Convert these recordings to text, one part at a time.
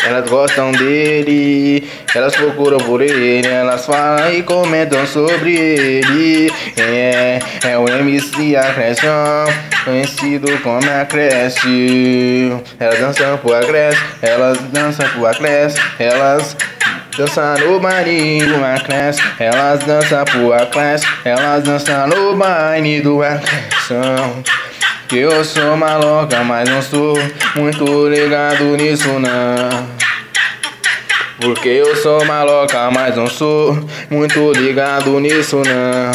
Elas gostam dele, elas procuram por ele, elas falam e comentam sobre ele. É o MC Acresção, conhecido como Acresce. Elas dançam pro Acresce, elas dançam pro Acresce, elas dançam no baile do Acresce, elas dançam pro Acresce, elas dançam no baile do Acresção. Que eu sou maloca, mas não sou muito ligado nisso não. Porque eu sou maloca, mas não sou muito ligado nisso não.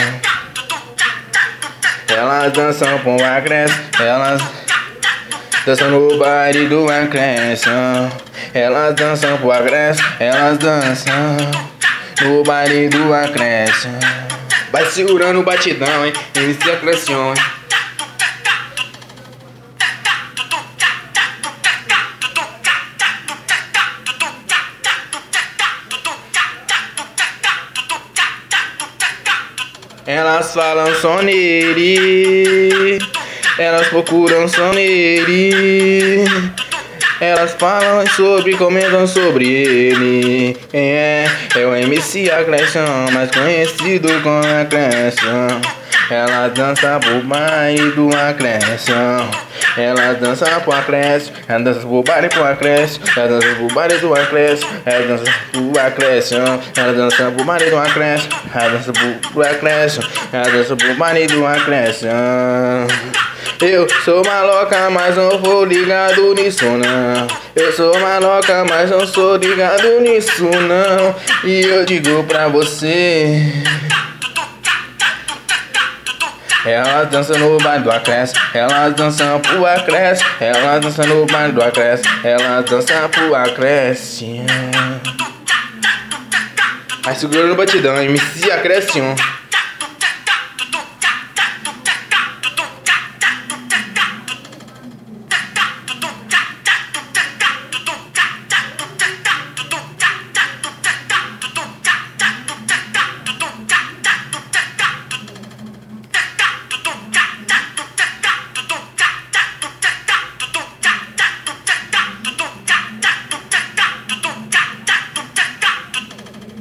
Elas dançam com o Acresce, elas dançam no baile do Acresce. Elas dançam pro Acresce, elas dançam no baile do Acresce. Vai segurando o batidão, hein, MC Acresção, hein. Elas falam só nele, elas procuram só nele. Elas falam sobre, comentam sobre ele. É o MC Acresção, mais conhecido como Acresção. Elas dançam pro baile do Acresção. Elas dançam pro Acresce, elas dançam pro baile do Acresce, elas dançam pro baile do Acresce, elas dançam pro Acresção, elas dançam pro baile do Acresce, elas dançam pro Acresce, elas dançam pro baile do Acresção. Eu sou maloca, mas não vou ligado nisso não. Eu sou maloca, mas não sou ligado nisso não. E eu digo pra você, elas dançam no baile do Acresce, elas dançam pro Acresce, elas dançam no baile do Acresce, elas dançam pro Acresce. Vai segurando o batidão, MC Acresce.